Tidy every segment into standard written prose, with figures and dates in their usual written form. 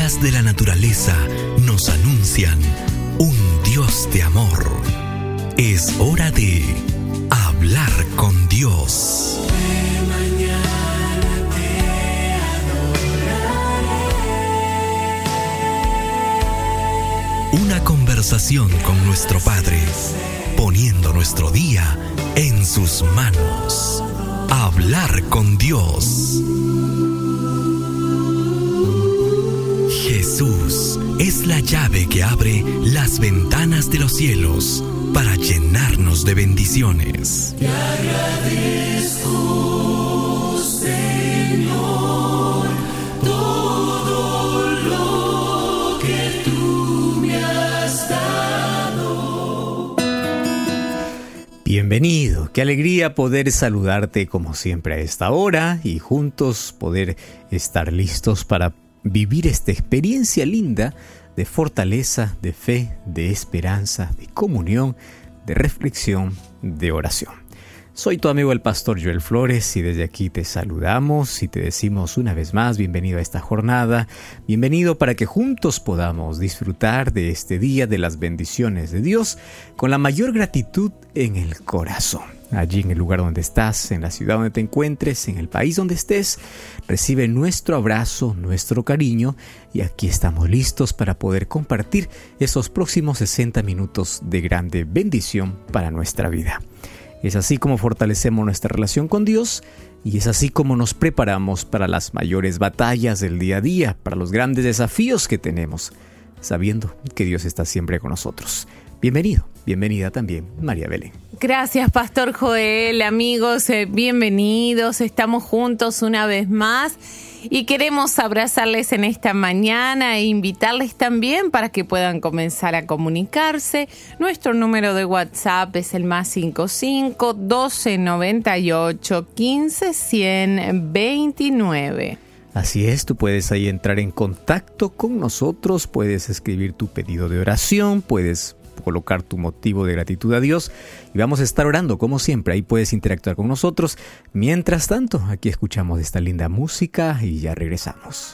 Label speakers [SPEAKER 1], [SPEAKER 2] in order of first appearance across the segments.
[SPEAKER 1] maravillas de la naturaleza nos anuncian un Dios de amor. Es hora de hablar con Dios.
[SPEAKER 2] De mañana te adoraré.
[SPEAKER 1] Una conversación con nuestro Padre, poniendo nuestro día en sus manos. Hablar con Dios. Jesús es la llave que abre las ventanas de los cielos para llenarnos de bendiciones.
[SPEAKER 2] Te agradezco, Señor, todo lo que tú me has dado.
[SPEAKER 3] Bienvenido, qué alegría poder saludarte como siempre a esta hora y juntos poder estar listos para vivir esta experiencia linda de fortaleza, de fe, de esperanza, de comunión, de reflexión, de oración. Soy tu amigo el pastor Joel Flores y desde aquí te saludamos y te decimos una vez más bienvenido a esta jornada, bienvenido para que juntos podamos disfrutar de este día, de las bendiciones de Dios con la mayor gratitud en el corazón. Allí en el lugar donde estás, en la ciudad donde te encuentres, en el país donde estés, recibe nuestro abrazo, nuestro cariño y aquí estamos listos para poder compartir esos próximos 60 minutos de grande bendición para nuestra vida. Es así como fortalecemos nuestra relación con Dios y es así como nos preparamos para las mayores batallas del día a día, para los grandes desafíos que tenemos, sabiendo que Dios está siempre con nosotros. Bienvenido, bienvenida también, María Belén.
[SPEAKER 4] Gracias, Pastor Joel, amigos, bienvenidos. Estamos juntos una vez más y queremos abrazarles en esta mañana e invitarles también para que puedan comenzar a comunicarse. Nuestro número de WhatsApp es el +55 1298 15 100 29.
[SPEAKER 3] Así es, tú puedes ahí entrar en contacto con nosotros, puedes escribir tu pedido de oración, puedes colocar tu motivo de gratitud a Dios y vamos a estar orando como siempre. Ahí puedes interactuar con nosotros. Mientras tanto, aquí escuchamos esta linda música y ya regresamos.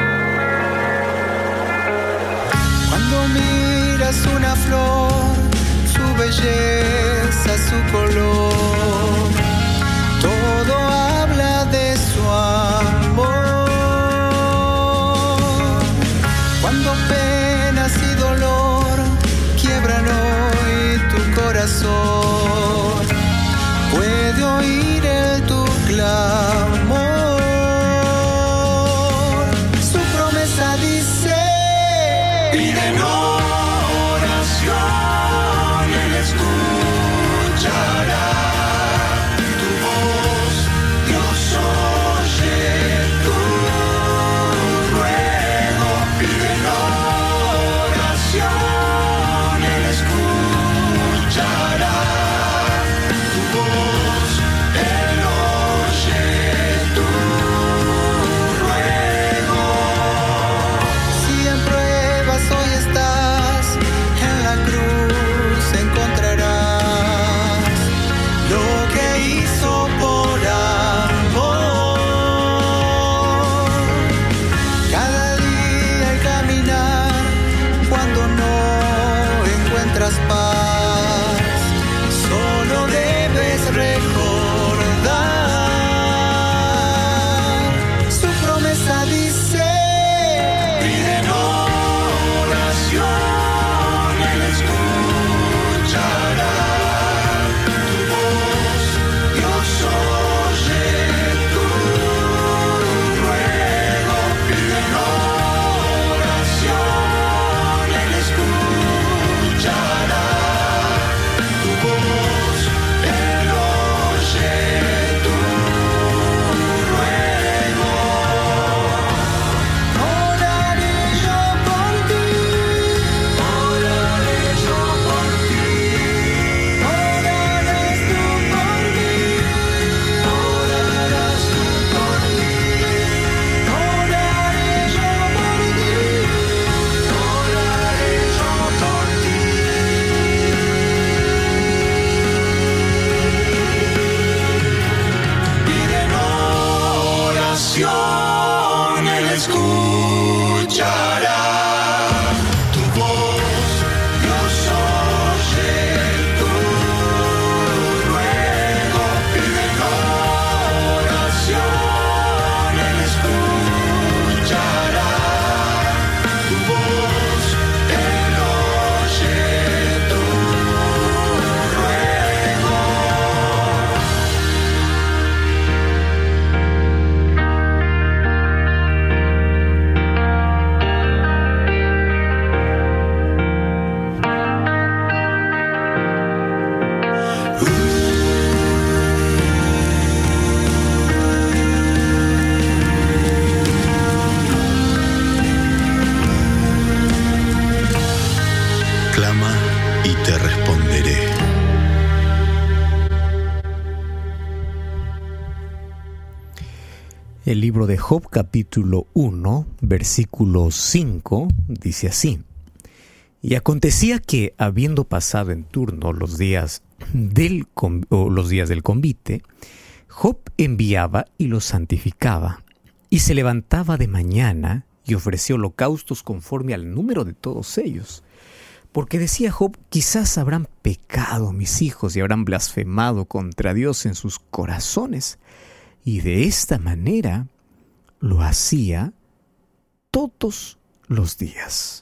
[SPEAKER 2] Una flor
[SPEAKER 5] Clama y te responderé.
[SPEAKER 3] El libro de Job, capítulo 1, versículo 5, dice así: Y acontecía que, habiendo pasado en turno los días del convite, Job enviaba y los santificaba, y se levantaba de mañana y ofrecía holocaustos conforme al número de todos ellos. Porque decía Job: quizás habrán pecado mis hijos y habrán blasfemado contra Dios en sus corazones. Y de esta manera lo hacía todos los días.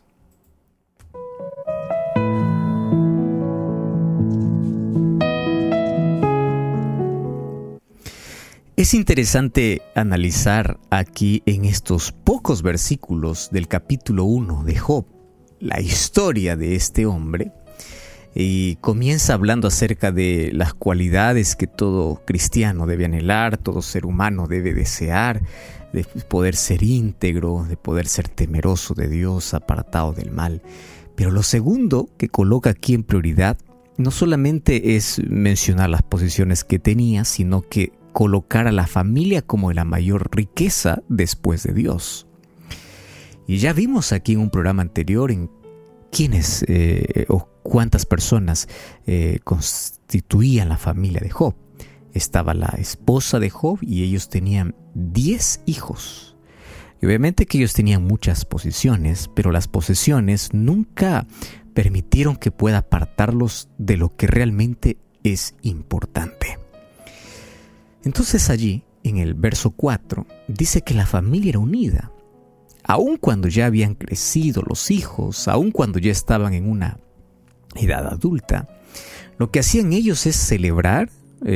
[SPEAKER 3] Es interesante analizar aquí en estos pocos versículos del capítulo 1 de Job la historia de este hombre, y comienza hablando acerca de las cualidades que todo cristiano debe anhelar, todo ser humano debe desear, de poder ser íntegro, de poder ser temeroso de Dios, apartado del mal. Pero lo segundo que coloca aquí en prioridad no solamente es mencionar las posiciones que tenía, sino que colocar a la familia como la mayor riqueza después de Dios. Y ya vimos aquí en un programa anterior en quiénes o cuántas personas constituían la familia de Job. Estaba la esposa de Job y ellos tenían 10 hijos. Y obviamente que ellos tenían muchas posesiones, pero las posesiones nunca permitieron que pueda apartarlos de lo que realmente es importante. Entonces allí, en el verso 4, dice que la familia era unida. Aun cuando ya habían crecido los hijos, aun cuando ya estaban en una edad adulta, lo que hacían ellos es celebrar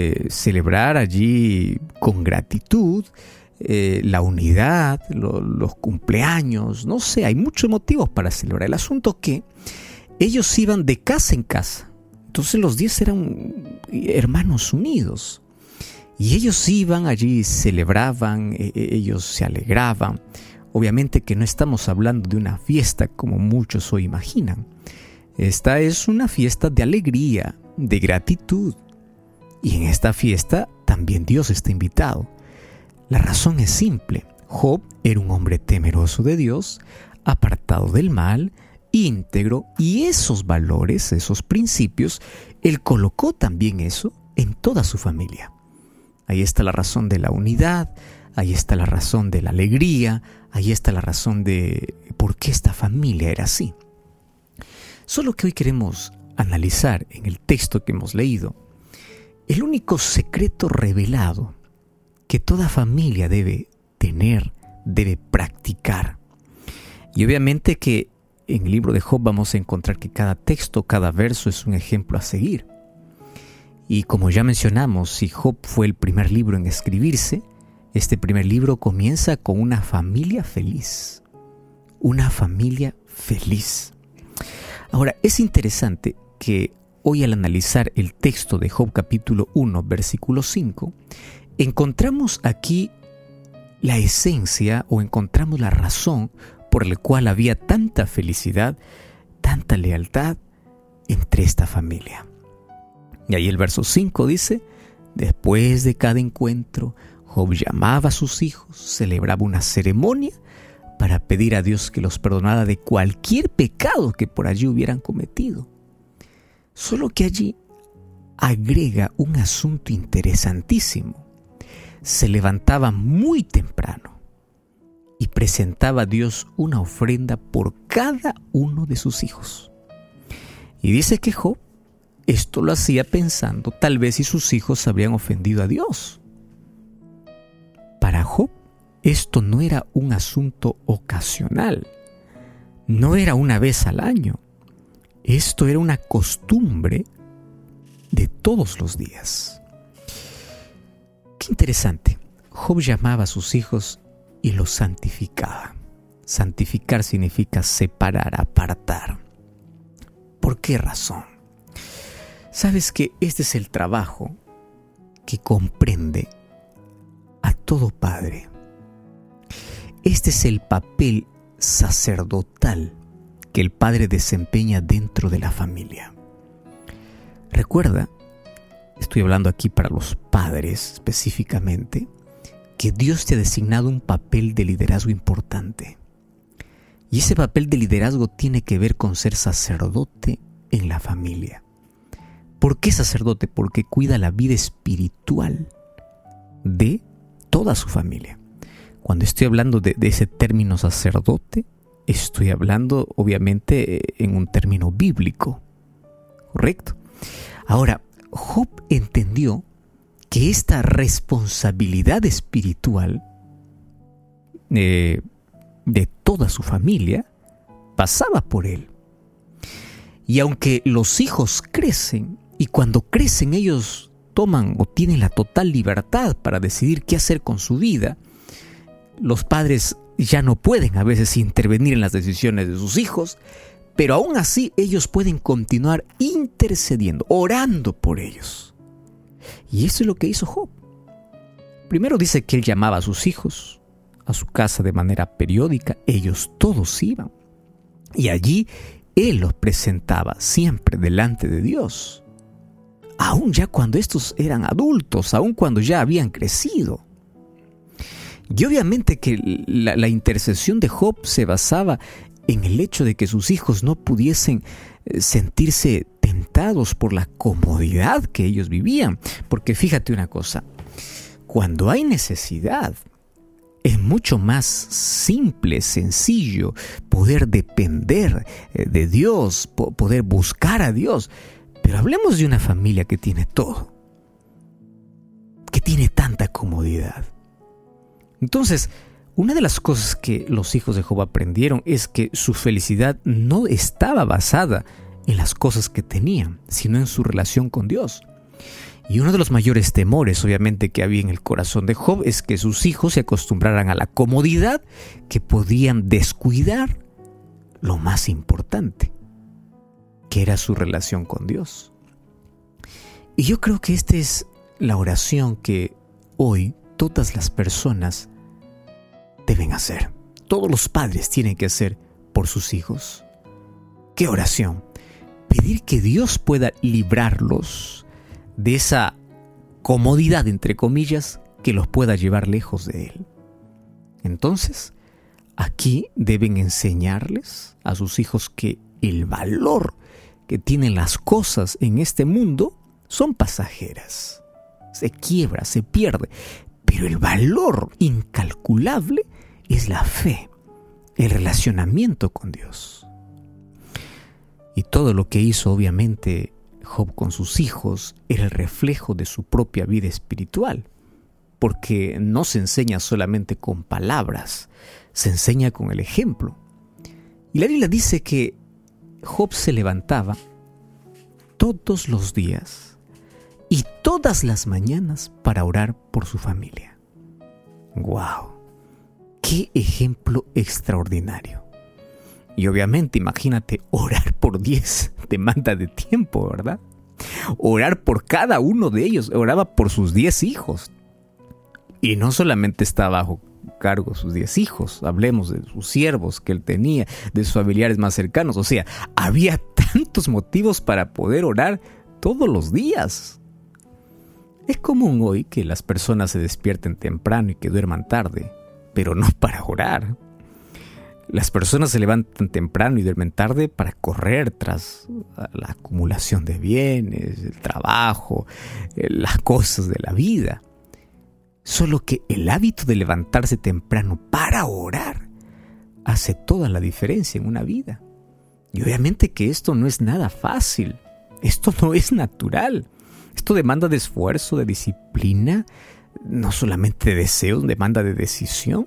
[SPEAKER 3] allí con gratitud la unidad, los cumpleaños, no sé, hay muchos motivos para celebrar. El asunto que ellos iban de casa en casa, entonces los 10 eran hermanos unidos. Y ellos iban allí, celebraban, ellos se alegraban. Obviamente que no estamos hablando de una fiesta como muchos hoy imaginan. Esta es una fiesta de alegría, de gratitud. Y en esta fiesta también Dios está invitado. La razón es simple. Job era un hombre temeroso de Dios, apartado del mal, íntegro, y esos valores, esos principios, él colocó también eso en toda su familia. Ahí está la razón de la unidad, ahí está la razón de la alegría, ahí está la razón de por qué esta familia era así. Solo que hoy queremos analizar en el texto que hemos leído el único secreto revelado que toda familia debe tener, debe practicar. Y obviamente que en el libro de Job vamos a encontrar que cada texto, cada verso es un ejemplo a seguir. Y como ya mencionamos, si Job fue el primer libro en escribirse, este primer libro comienza con una familia feliz. Una familia feliz. Ahora, es interesante que hoy al analizar el texto de Job capítulo 1, versículo 5, encontramos aquí la esencia o encontramos la razón por la cual había tanta felicidad, tanta lealtad entre esta familia. Y ahí el verso 5 dice: después de cada encuentro, Job llamaba a sus hijos, celebraba una ceremonia para pedir a Dios que los perdonara de cualquier pecado que por allí hubieran cometido. Solo que allí agrega un asunto interesantísimo. Se levantaba muy temprano y presentaba a Dios una ofrenda por cada uno de sus hijos. Y dice que Job esto lo hacía pensando tal vez si sus hijos habrían ofendido a Dios. Para Job, esto no era un asunto ocasional, no era una vez al año. Esto era una costumbre de todos los días. Qué interesante. Job llamaba a sus hijos y los santificaba. Santificar significa separar, apartar. ¿Por qué razón? Sabes que este es el trabajo que comprende a todo padre. Este es el papel sacerdotal que el padre desempeña dentro de la familia. Recuerda, estoy hablando aquí para los padres específicamente, que Dios te ha designado un papel de liderazgo importante. Y ese papel de liderazgo tiene que ver con ser sacerdote en la familia. ¿Por qué sacerdote? Porque cuida la vida espiritual de toda su familia. Cuando estoy hablando de ese término sacerdote, estoy hablando obviamente en un término bíblico, ¿correcto? Ahora, Job entendió que esta responsabilidad espiritual de toda su familia pasaba por él. Y aunque los hijos crecen, y cuando crecen ellos toman o tienen la total libertad para decidir qué hacer con su vida, los padres ya no pueden a veces intervenir en las decisiones de sus hijos, pero aún así ellos pueden continuar intercediendo, orando por ellos. Y eso es lo que hizo Job. Primero dice que él llamaba a sus hijos a su casa de manera periódica, ellos todos iban. Y allí él los presentaba siempre delante de Dios. Aún ya cuando estos eran adultos, aún cuando ya habían crecido. Y obviamente que la intercesión de Job se basaba en el hecho de que sus hijos no pudiesen sentirse tentados por la comodidad que ellos vivían. Porque fíjate una cosa, cuando hay necesidad, es mucho más simple, sencillo poder depender de Dios, poder buscar a Dios. Pero hablemos de una familia que tiene todo, que tiene tanta comodidad. Entonces, una de las cosas que los hijos de Job aprendieron es que su felicidad no estaba basada en las cosas que tenían, sino en su relación con Dios. Y uno de los mayores temores, obviamente, que había en el corazón de Job es que sus hijos se acostumbraran a la comodidad, que podían descuidar lo más importante, que era su relación con Dios. Y yo creo que esta es la oración que hoy todas las personas deben hacer. Todos los padres tienen que hacer por sus hijos. ¿Qué oración? Pedir que Dios pueda librarlos de esa comodidad, entre comillas, que los pueda llevar lejos de Él. Entonces, aquí deben enseñarles a sus hijos que el valor que tienen las cosas en este mundo son pasajeras. Se quiebra, se pierde, pero el valor incalculable es la fe, el relacionamiento con Dios. Y todo lo que hizo, obviamente, Job con sus hijos era el reflejo de su propia vida espiritual, porque no se enseña solamente con palabras, se enseña con el ejemplo. Y la Biblia dice que Job se levantaba todos los días y todas las mañanas para orar por su familia. ¡Wow! ¡Qué ejemplo extraordinario! Y obviamente, imagínate, orar por 10 demanda de tiempo, ¿verdad? Orar por cada uno de ellos, oraba por sus 10 hijos. Y no solamente estaba bajo cargo sus 10 hijos, hablemos de sus siervos que él tenía, de sus familiares más cercanos. O sea, había tantos motivos para poder orar todos los días. Es común hoy que las personas se despierten temprano y que duerman tarde, pero no para orar. Las personas se levantan temprano y duermen tarde para correr tras la acumulación de bienes, el trabajo, las cosas de la vida. Solo que el hábito de levantarse temprano para orar hace toda la diferencia en una vida. Y obviamente que esto no es nada fácil, esto no es natural. Esto demanda de esfuerzo, de disciplina, no solamente de deseo, demanda de decisión.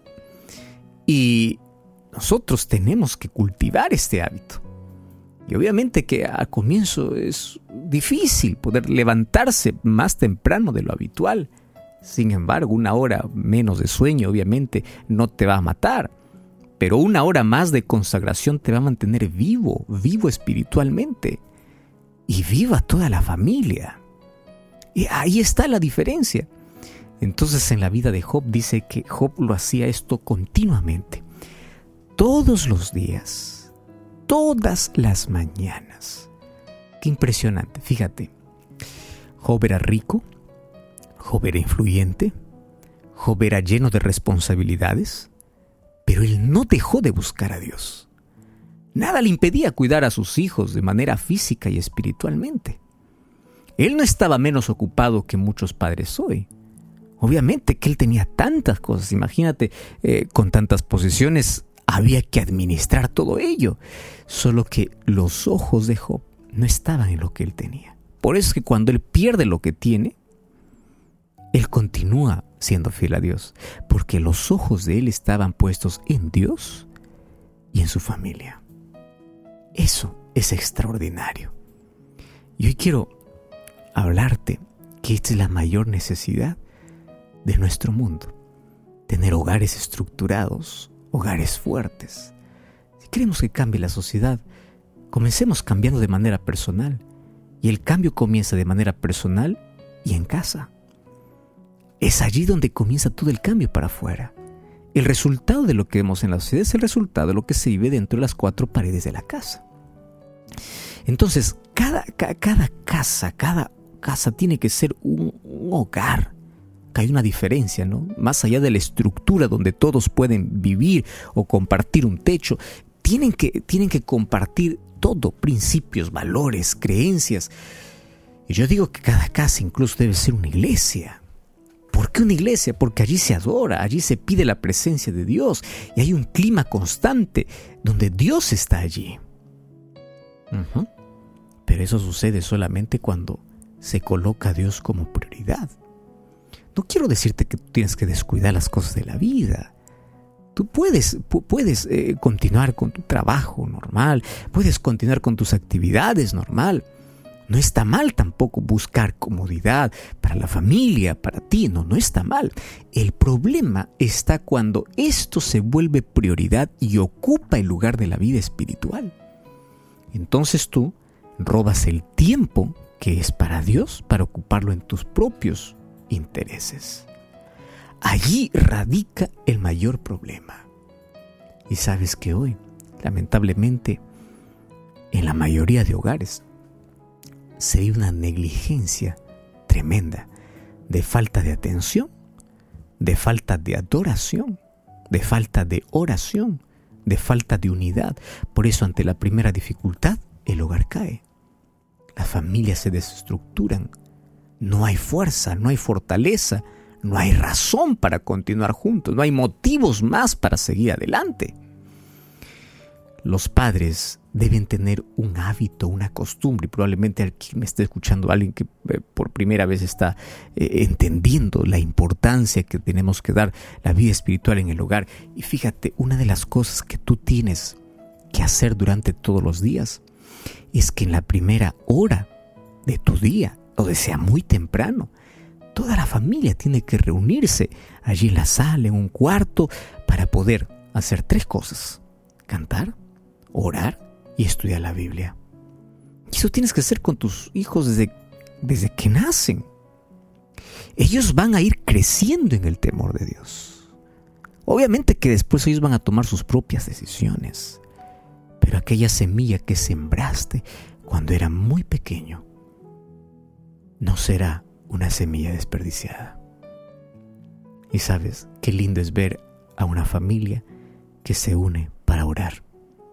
[SPEAKER 3] Y nosotros tenemos que cultivar este hábito. Y obviamente que al comienzo es difícil poder levantarse más temprano de lo habitual. Sin embargo, 1 hora menos de sueño obviamente no te va a matar. Pero 1 hora más de consagración te va a mantener vivo espiritualmente. Y viva toda la familia. Y ahí está la diferencia. Entonces en la vida de Job dice que Job lo hacía esto continuamente. Todos los días todas las mañanas. Qué impresionante. Fíjate, Job era rico, Job era influyente, Job era lleno de responsabilidades, pero él no dejó de buscar a Dios. Nada le impedía cuidar a sus hijos de manera física y espiritualmente. Él no estaba menos ocupado que muchos padres hoy. Obviamente que él tenía tantas cosas. Imagínate, con tantas posesiones había que administrar todo ello. Solo que los ojos de Job no estaban en lo que él tenía. Por eso es que cuando él pierde lo que tiene, él continúa siendo fiel a Dios, porque los ojos de él estaban puestos en Dios y en su familia. Eso es extraordinario. Y hoy quiero hablarte que esta es la mayor necesidad de nuestro mundo: tener hogares estructurados, hogares fuertes. Si queremos que cambie la sociedad, comencemos cambiando de manera personal, y el cambio comienza de manera personal y en casa. Es allí donde comienza todo el cambio para afuera. El resultado de lo que vemos en la sociedad es el resultado de lo que se vive dentro de las cuatro paredes de la casa. Entonces, cada casa tiene que ser un hogar. Hay una diferencia, ¿no? Más allá de la estructura donde todos pueden vivir o compartir un techo, tienen que compartir todo: principios, valores, creencias. Y yo digo que cada casa incluso debe ser una iglesia. ¿Por qué una iglesia? Porque allí se adora, allí se pide la presencia de Dios y hay un clima constante donde Dios está allí. Pero eso sucede solamente cuando se coloca a Dios como prioridad. No quiero decirte que tú tienes que descuidar las cosas de la vida. Tú puedes continuar con tu trabajo normal, puedes continuar con tus actividades normal. No está mal tampoco buscar comodidad para la familia, para ti, no está mal. El problema está cuando esto se vuelve prioridad y ocupa el lugar de la vida espiritual. Entonces tú robas el tiempo que es para Dios para ocuparlo en tus propios intereses. Allí radica el mayor problema. Y sabes que hoy, lamentablemente, en la mayoría de hogares, se ve una negligencia tremenda de falta de atención, de falta de adoración, de falta de oración, de falta de unidad. Por eso, ante la primera dificultad, el hogar cae. Las familias se desestructuran. No hay fuerza, no hay fortaleza, no hay razón para continuar juntos, no hay motivos más para seguir adelante. Los padres deben tener un hábito, una costumbre, y probablemente aquí me esté escuchando alguien que por primera vez está entendiendo la importancia que tenemos que dar la vida espiritual en el hogar. Y fíjate, una de las cosas que tú tienes que hacer durante todos los días es que en la primera hora de tu día, o sea muy temprano, toda la familia tiene que reunirse allí en la sala, en un cuarto, para poder hacer 3 cosas: cantar, orar y estudiar la Biblia. Y eso tienes que hacer con tus hijos desde que nacen. Ellos van a ir creciendo en el temor de Dios. Obviamente que después ellos van a tomar sus propias decisiones, pero aquella semilla que sembraste cuando era muy pequeño no será una semilla desperdiciada. Y sabes, qué lindo es ver a una familia que se une para orar.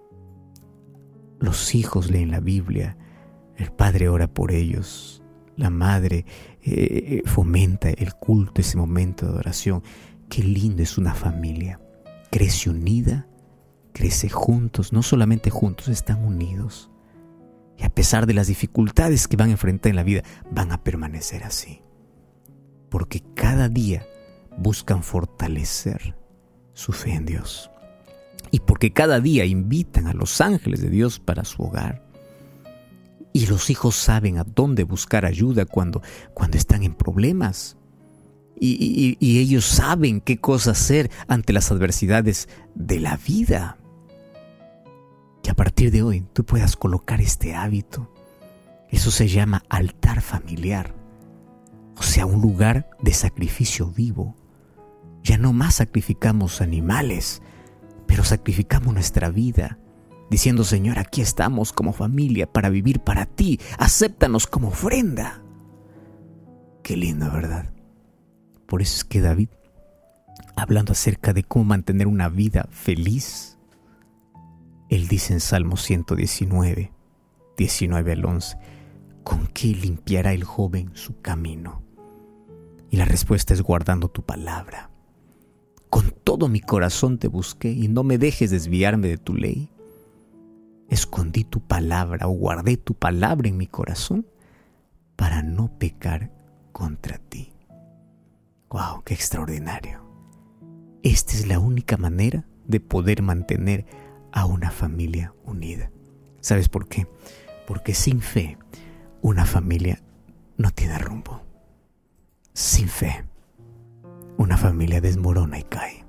[SPEAKER 3] Los hijos leen la Biblia, el padre ora por ellos, la madre fomenta el culto, ese momento de adoración. Qué lindo es una familia. Crece unida, crece juntos, no solamente juntos, están unidos. Y a pesar de las dificultades que van a enfrentar en la vida, van a permanecer así. Porque cada día buscan fortalecer su fe en Dios. Y porque cada día invitan a los ángeles de Dios para su hogar. Y los hijos saben a dónde buscar ayuda cuando están en problemas. Y ellos saben qué cosa hacer ante las adversidades de la vida. Que a partir de hoy tú puedas colocar este hábito. Eso se llama altar familiar. O sea, un lugar de sacrificio vivo. Ya no más sacrificamos animales, pero sacrificamos nuestra vida diciendo: Señor, aquí estamos como familia para vivir para ti, acéptanos como ofrenda. Qué lindo, ¿verdad? Por eso es que David, hablando acerca de cómo mantener una vida feliz, él dice en Salmo 119, 19 al 11, ¿con qué limpiará el joven su camino? Y la respuesta es: guardando tu palabra. Con todo mi corazón te busqué y no me dejes desviarme de tu ley. Escondí tu palabra o guardé tu palabra en mi corazón para no pecar contra ti. ¡Wow! ¡Qué extraordinario! Esta es la única manera de poder mantener a una familia unida. ¿Sabes por qué? Porque sin fe, una familia no tiene rumbo. Sin fe, una familia desmorona y cae.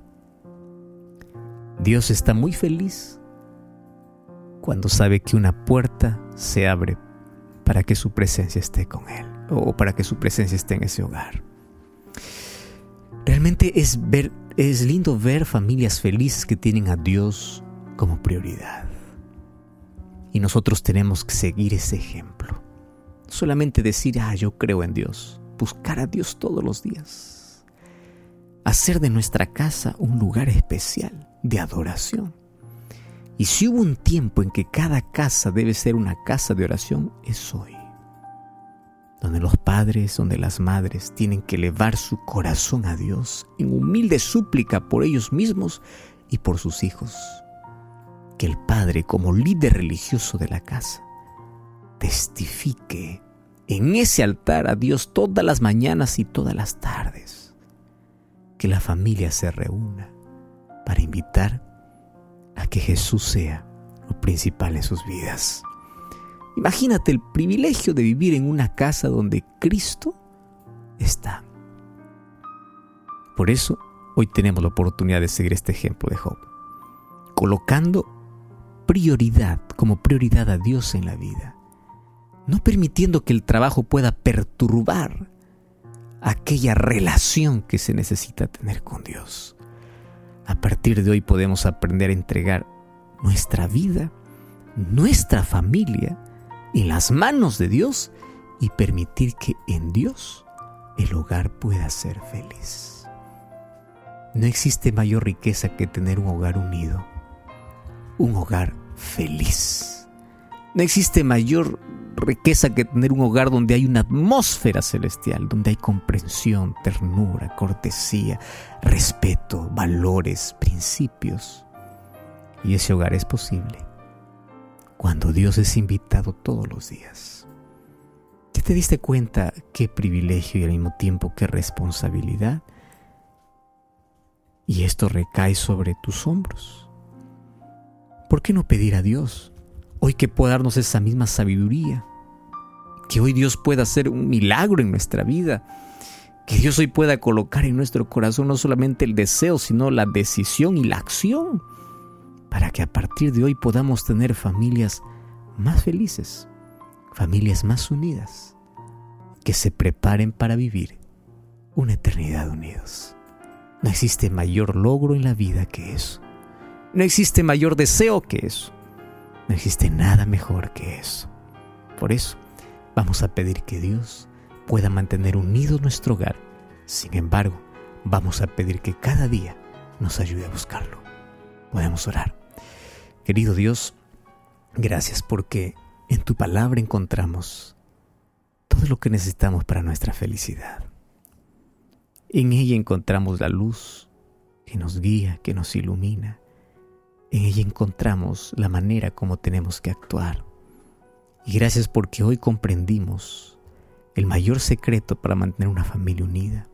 [SPEAKER 3] Dios está muy feliz cuando sabe que una puerta se abre para que su presencia esté con Él, o para que su presencia esté en ese hogar. Realmente es lindo ver familias felices que tienen a Dios como prioridad. Y nosotros tenemos que seguir ese ejemplo. No solamente decir: yo creo en Dios. Buscar a Dios todos los días. Hacer de nuestra casa un lugar especial de adoración. Y si hubo un tiempo en que cada casa debe ser una casa de oración, es hoy. Donde los padres, donde las madres tienen que elevar su corazón a Dios en humilde súplica por ellos mismos y por sus hijos. Que el padre, como líder religioso de la casa, testifique en ese altar a Dios todas las mañanas y todas las tardes. Que la familia se reúna para invitar a que Jesús sea lo principal en sus vidas. Imagínate el privilegio de vivir en una casa donde Cristo está. Por eso, hoy tenemos la oportunidad de seguir este ejemplo de Job, colocando como prioridad a Dios en la vida, no permitiendo que el trabajo pueda perturbar aquella relación que se necesita tener con Dios. A partir de hoy podemos aprender a entregar nuestra vida, nuestra familia, en las manos de Dios y permitir que en Dios el hogar pueda ser feliz. No existe mayor riqueza que tener un hogar unido, un hogar feliz. No existe mayor riqueza que tener un hogar donde hay una atmósfera celestial, donde hay comprensión, ternura, cortesía, respeto, valores, principios. Y ese hogar es posible cuando Dios es invitado todos los días. ¿Ya te diste cuenta qué privilegio y al mismo tiempo qué responsabilidad? Y esto recae sobre tus hombros. ¿Por qué no pedir a Dios hoy que pueda darnos esa misma sabiduría? Que hoy Dios pueda hacer un milagro en nuestra vida. Que Dios hoy pueda colocar en nuestro corazón no solamente el deseo, sino la decisión y la acción, para que a partir de hoy podamos tener familias más felices, familias más unidas, que se preparen para vivir una eternidad unidos. No existe mayor logro en la vida que eso. No existe mayor deseo que eso. No existe nada mejor que eso. Por eso, vamos a pedir que Dios pueda mantener unido nuestro hogar. Sin embargo, vamos a pedir que cada día nos ayude a buscarlo. Podemos orar. Querido Dios, gracias porque en tu palabra encontramos todo lo que necesitamos para nuestra felicidad. En ella encontramos la luz que nos guía, que nos ilumina. En ella encontramos la manera como tenemos que actuar. Y gracias porque hoy comprendimos el mayor secreto para mantener una familia unida.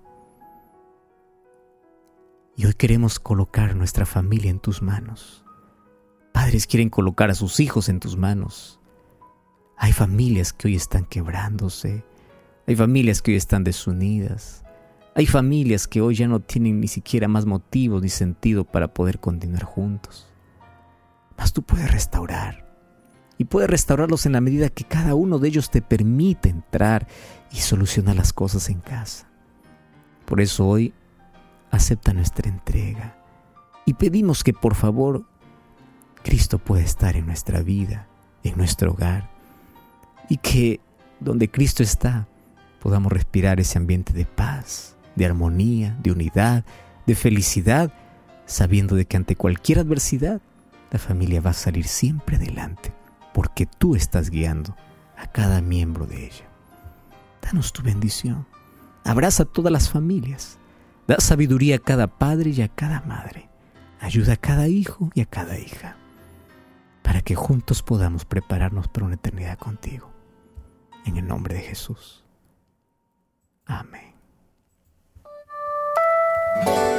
[SPEAKER 3] Y hoy queremos colocar nuestra familia en tus manos. Padres quieren colocar a sus hijos en tus manos. Hay familias que hoy están quebrándose. Hay familias que hoy están desunidas. Hay familias que hoy ya no tienen ni siquiera más motivos ni sentido para poder continuar juntos. Mas tú puedes restaurar. Y puedes restaurarlos en la medida que cada uno de ellos te permite entrar y solucionar las cosas en casa. Por eso hoy acepta nuestra entrega. Y pedimos que por favor Cristo pueda estar en nuestra vida, en nuestro hogar, y que donde Cristo está podamos respirar ese ambiente de paz, de armonía, de unidad, de felicidad, sabiendo de que ante cualquier adversidad la familia va a salir siempre adelante, porque tú estás guiando a cada miembro de ella. Danos tu bendición. Abraza a todas las familias. Da sabiduría a cada padre y a cada madre. Ayuda a cada hijo y a cada hija, para que juntos podamos prepararnos para una eternidad contigo. En el nombre de Jesús. Amén.